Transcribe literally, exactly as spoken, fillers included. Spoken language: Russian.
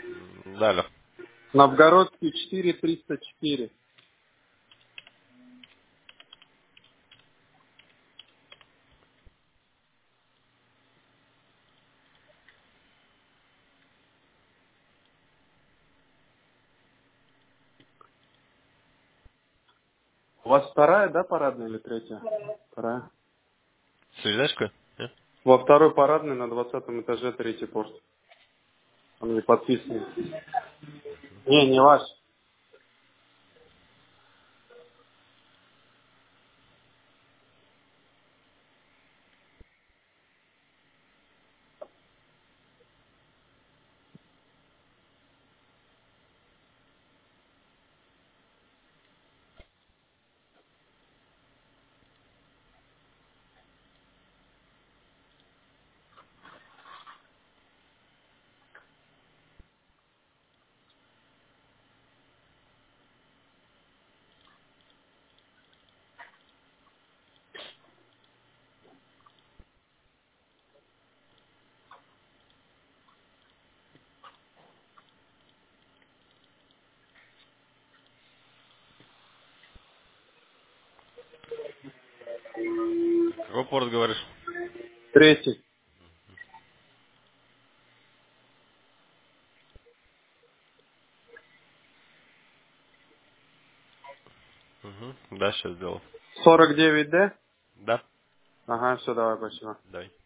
М, Да, алло. Новгородский четыре триста четыре. У вас вторая, да, парадная или третья? Вторая. Связь какой? Нет? Во второй парадной на двадцатом этаже третий порт. Он не подписан. Не, не ваш. Какой порт говоришь? Третий. Угу. Да, сейчас сделал. сорок девять Д? Да? Ага, все, давай, спасибо. Давай.